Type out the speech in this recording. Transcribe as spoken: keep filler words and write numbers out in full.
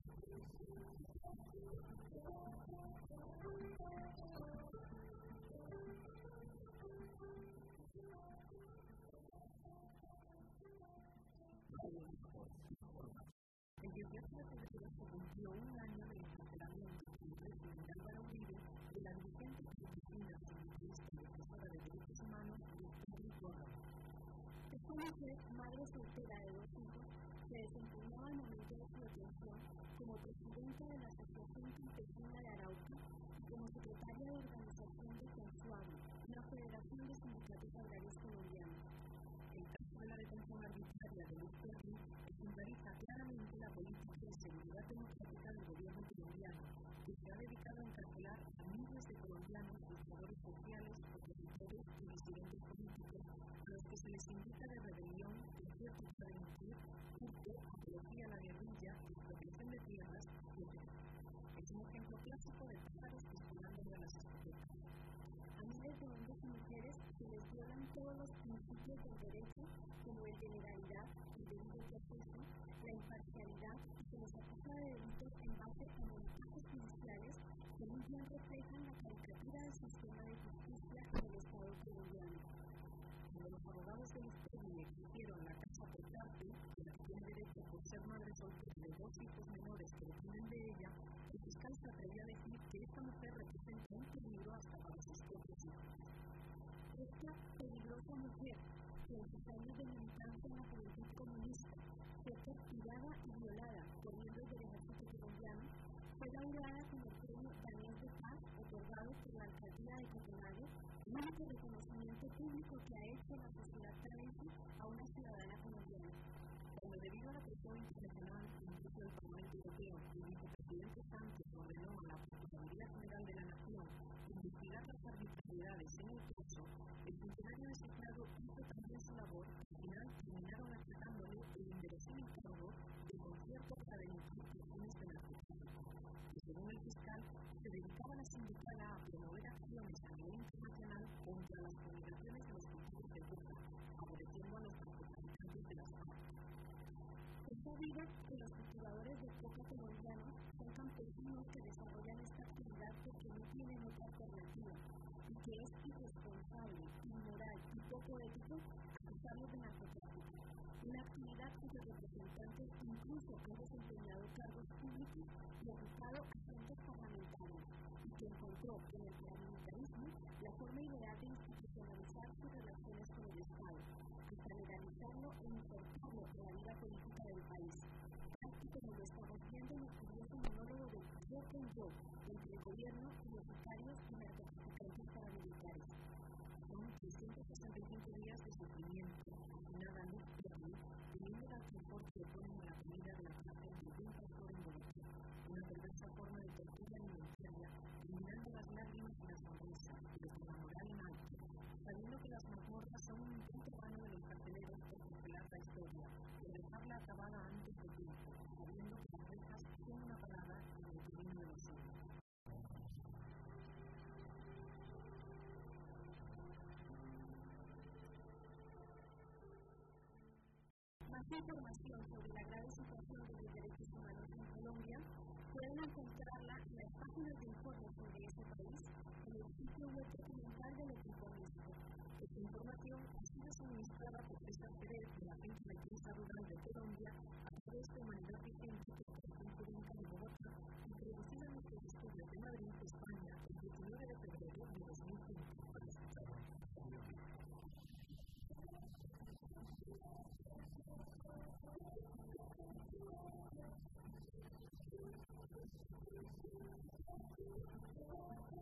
El dieciocho de febrero se cumplió un año del encarcelamiento del presidente Álvaro Uribe de la dirigente filipina sindicalista y defensora de derechos humanos Victoria Córdoba. Esta mujer, madre soltera de dos hijos, se desempeñaba al momento de su detención como presidenta de la Asociación Campesina de Arauca y como secretaria de organización de Consuagro, una federación de sindicatos agrarios colombianos. El caso de la detención arbitraria de Luz Perry ejemplariza claramente la política de seguridad democrática del gobierno colombiano, que se ha dedicado a encarcelar a miles de colombianos, luchadores sociales, opositores y disidentes políticos, a los que se les indica de rebelión, concierto para delinquir, hurto, apología a la guerrilla, expropiación de tierras, etcétera. Es un ejemplo clásico de pájaros disparándole a las escopetas. A miles de hombres y mujeres se les violan todos los principios del derecho, como el de legalidad, el debido proceso, la imparcialidad, y se les acusa de delitos en base a montajes judiciales que muy bien reflejan la caricatura del sistema de justicia en el Estado colombiano. Cuando los abogados de Luz Perry exigieron la casa por cárcel, que la que tiene derecho por ser madre soltera de dos hijos menores que dependen de ella, el fiscal se atrevió a decir que esta mujer representa un peligro hasta para sus propios hijos. Esta peligrosa mujer, que en sus años de militancia en la juventud comunista fue torturada y violada por miembros del ejército colombiano, fue laureada con el premio Daniel de Paz, otorgado por la alcaldía de Copenhague, el único reconocimiento público que ha hecho la sociedad canadiense a una ciudadana colombiana. Cuando debido a la presión internacional, incluso el Parlamento Europeo, el vicepresidente Sánchez ordenó a la Procuraduría General de la Nación investigar las arbitrariedades en el caso, el funcionario designado hizo también su labor y al final terminaron aceptándole el inverosímil cargo de concierto para delinquir cuestiones de narcotráfico, que según el fiscal se dedicaba a la sindical a promover acciones a nivel internacional contra las comunicaciones de los cultivos de coca, favoreciendo a los narcotraficantes de las FARC. Es sabido que los cultivadores de coca colombianos son campesinos que desarrollan esta actividad porque no tienen otra alternativa y que es irresponsable, inmoral y poco ético acusarlos de narcotráfico, una actividad cuyos representantes incluso han desempeñado cargos públicos y ocupado asientos parlamentarios y que encontró en el paramilitarismo la forma ideal de institucionalizar sus relaciones con el Estado, hasta legalizarlo e insertarlo en la vida política del país, casi como lo estamos viendo en el curioso monólogo del yo con yo entre el gobierno y los sicarios y narcotraficantes paramilitares. Son trescientos sesenta y cinco días de sufrimiento, asesinada Luz Perry, teniendo el confort que ponen en la comida de la cárcel de un pastor en Bogotá, una perversa forma de tortura alimentaria, eliminando las lágrimas y la sonrisa, pero con la moral en alto, sabiendo que las mazmorras son un intento vano de los carceleros por congelar la historia, por dejarla acabada antes de tiempo, sabiendo que las rejas son una parada en el camino de los hombres. Más información sobre la grave situación de los derechos humanos en Colombia pueden encontrarla en las páginas de informes sobre ese país en el sitio web documental del Economista. Esta información ha sido suministrada por César Pérez de la Agencia de Prensa Rural de Colombia a través de Humanidad Vigente de la Corporación Pública de Bogotá y producida en nuestros estudios de Madrid, España, el diecinueve de febrero de dos mil cinco. Thank you.